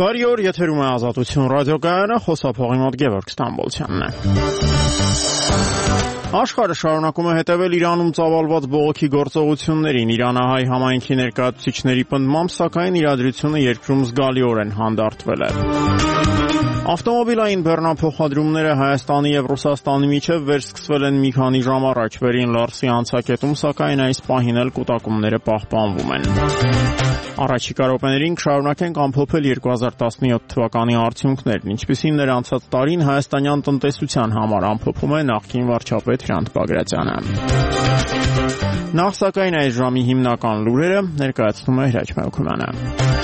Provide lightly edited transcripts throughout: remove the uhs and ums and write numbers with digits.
Բարի օր, եթերում է Ազատություն ռադիոկայանը, խոսափողի մոտ Գևորգ Ստամբոլցյանն է։ Աշխարհը շարունակում է հետևել Իրանում ծավալված բողոքի գործողություններին։ Իրանահայ համայնքի ներկայացուցիչների պնդմամբ, սակայն իրադրությունը երկրում զգալիորեն հանդարտվել է։ Ավտոմոբիլային բեռնափոխադրումները Հայաստանի եւ Ռուսաստանի միջև վերսկսվել են մի քանի ժամ առաջ։ Վերին Լարսի անցակետում, սակայն այս պահին էլ կուտակումները պահպանվում են։ Առաջիկա րոպեներին կշարունակենք ամփոփել 2017 թվականի արդյունքներն, ինչպիսին էր անցած տարին հայաստանյան տնտեսության համար, ամփոփում է նախկին վարչապետ Հրանտ Բագրատյանը։ Նախ սակայն այս ժամի հիմնական լուրերը ներկայացնում է Հրաչ Մելքումյանը։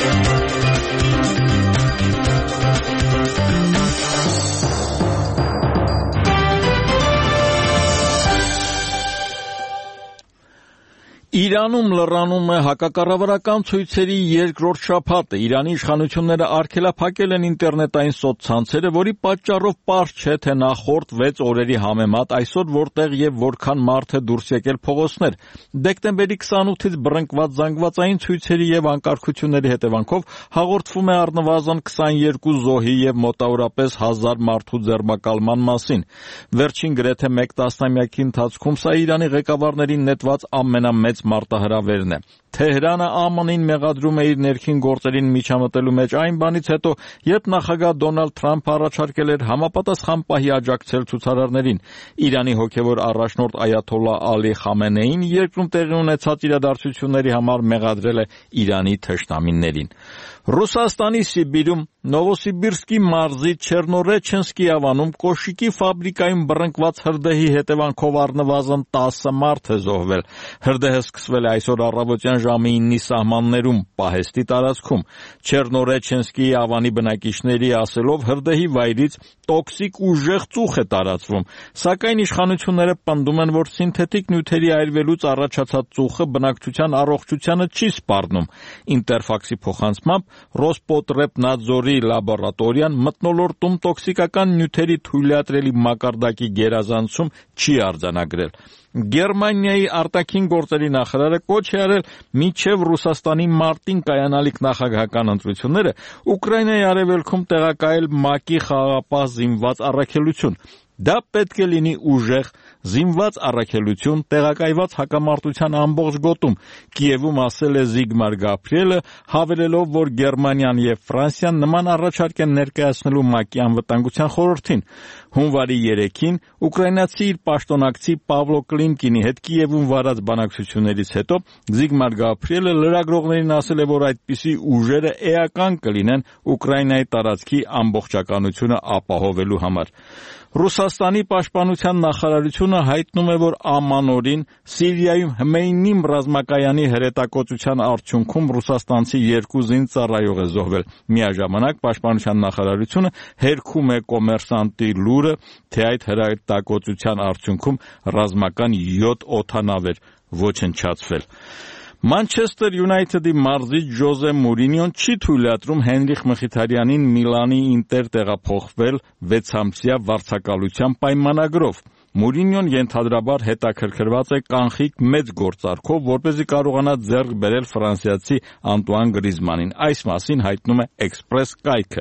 Իրանում լրանում է հակակառավարական ցույցերի երկրորդ շաբաթը։ Իրանի իշխանությունները արգելափակել են ինտերնետային սոցցանցերը, որի պատճառով պարզ չէ, թե նախորդ 6 օրերի համեմատ այսօր որտեղ եւ որքան մարդ է դուրս եկել փողոցներ։ Դեկտեմբերի 28-ից բռնկված զանգվածային ցույցերի եւ անկարգությունների հետևանքով հաղորդվում է առնվազն 22 զոհի եւ մոտավորապես 1000 մարդու ձերբակալման մասին։ Վերջին գրեթե 1 տասնամյակի ընթացքում սա Իրանի ղեկավարներին նետված ամենամեծ մարտահրավերն է։ Թեհրանը ԱՄՆ-ին մեղադրում է իր ներքին գործերին միջամտելու մեջ այն բանից հետո, երբ նախագահ Դոնալդ Թրամփը առաջարկել էր համապատասխան պահի աջակցել ցուցարարներին։ Իրանի հոգևոր առաջնորդ Այաթոլլահ Ալի Խամենեին երկրում տեղի ունեցած իրադարձությունների համար մեղադրել է Իրանի թշնամիներին։ Ռուսաստանի Սիբիրում Նովոսիբիրսկի մարզի Չեռնորեչենսկի ավանում կոշիկի ֆաբրիկայում բռնկված հրդեհի հետևանքով առնվազն 10 մարդ է զոհվել։ Հրդեհը սկսվել է այսօր առավոտյան ժամը 9-ի սահմաններում պահեստի տարածքում։ Չեռնորեչենսկի ավանի բնակիչների ասելով հրդեհի վայրից տոքսիկ ուժեղ ծուխ է տարածվում, սակայն իշխանությունները պնդում են, որ սինթետիկ նյութերի այրվելուց առաջացած ծուխը բնակչության առողջությանը չի սպառնում։ Ինտերֆաքսի փոխանցմամբ Ռոսպոտրեբնadzorի լաբորատորիան մթնոլորտում տոքսիկական նյութերի թույլատրելի մակարդակի գերազանցում չի արձանագրել։ Գերմանիայի արտաքին գործերի նախարարը կոչ է արել մինչև Ռուսաստանի մարտին կայանալիք նախագահական ընտրությունները Ուկրաինայի արևելքում տեղակայել ՄԱԿ-ի խաղաղապահ զինված առաքելություն։ Դա պետք է լինի ուժեղ, զինված առաքելություն, տեղակայված հակամարտության ամբողջ գոտում, Կիևում ասել է Զիգմար Գաբրիելը, հավելելով, որ Գերմանիան եւ Ֆրանսիան նման առաջարկ են ներկայացնելու ՄԱԿ-ի անվտանգության խորհրդին։ Հունվարի 3-ին ուկրաինացի իր պաշտոնակցի Պավլո Կլիմկինի հետ Կիևում վարած բանակցություններից հետո Զիգմար Գաբրիելը լրագրողներին ասել է, որ այդպիսի ուժերը էական կլինեն Ուկրաինայի տարածքի ամբողջականությունը ապահովելու համար։ Ռուսաստանի պաշտպանության նախարարությունը հայտնում է, որ ամանորին Սիրիայում Հմեյնիմ ռազմակայանի հրետակոծության արդյունքում ռուսաստանցի 2 զինծառայող է զոհվել։ Միաժամանակ պաշտպանության նախարարությունը հերքում է կոմերսանտի լուրը, թե այդ հրետակոծության արդյունքում ռազմական 7 օդանավ էր ոչնչացվել։ Մանչեսթեր Յունայթեդի մարզիչ Ժոզե Մուրինյոն չի թույլատրում Հենրիխ Մխիթարյանին Միլանի Ինտեր տեղափոխվել 6-ամսյա վարձակալության պայմանագրով։ Մուրինյոն ենթադրաբար հետաքրքրված է կանխիկ մեծ գործարքով, որպեսզի կարողանա ձեռք բերել ֆրանսիացի Անտուան Գրիզմանին։ Այս մասին հայտնում է Էքսպրես կայքը։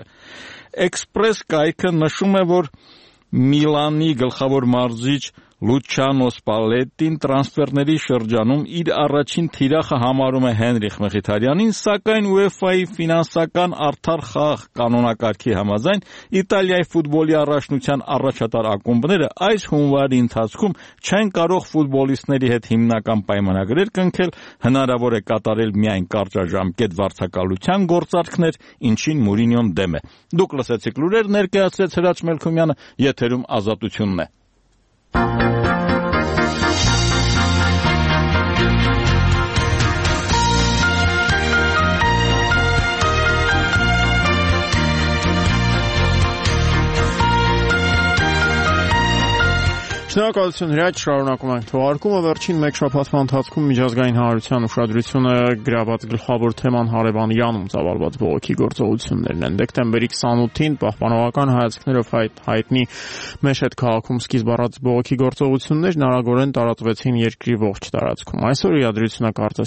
Էքսպրես կայքը նշում է, որ Միլանի գլխավոր մարզիչ Լուչանո Սպալետին տրանսֆերների շրջանում իր առաջին թիրախը համարում է Հենրիխ Մխիթարյանին, սակայն UEFA-ի ֆինանսական արդար խաղ կանոնակարգի համաձայն Իտալիայի ֆուտբոլի առաջնության առաջատար ակումբները այս հունվարի ընթացքում չեն կարող ֆուտբոլիստների հետ հիմնական պայմանագրեր կնքել, հնարավոր է կատարել միայն կարճաժամկետ վարձակալության գործարքներ, ինչին Մուրինյոն դեմ է։ Դուք լսեցիք լուրեր, ներկայացրեց Հրաչ Մելքումյանը, եթերում Ազատությունն է։ Շնորհակալություն Հրաչ, շարունակում ենք թողարկումը։ Վերջին մեկ շաբաթվա ընթացքում միջազգային հանրության ուշադրությունը գրաված գլխավոր թեման հարևան Իրանում ծավալված բողոքի գործողություններն են։ Դեկտեմբերի 28-ին պահպանողական հայացքներով հայտնի Մեշեդ քաղաքում սկիզբ առած բողոքի գործողություններն արագորեն տարածվեցին երկրի ողջ տարածքում։ Այսօր իրադրությունը կարծես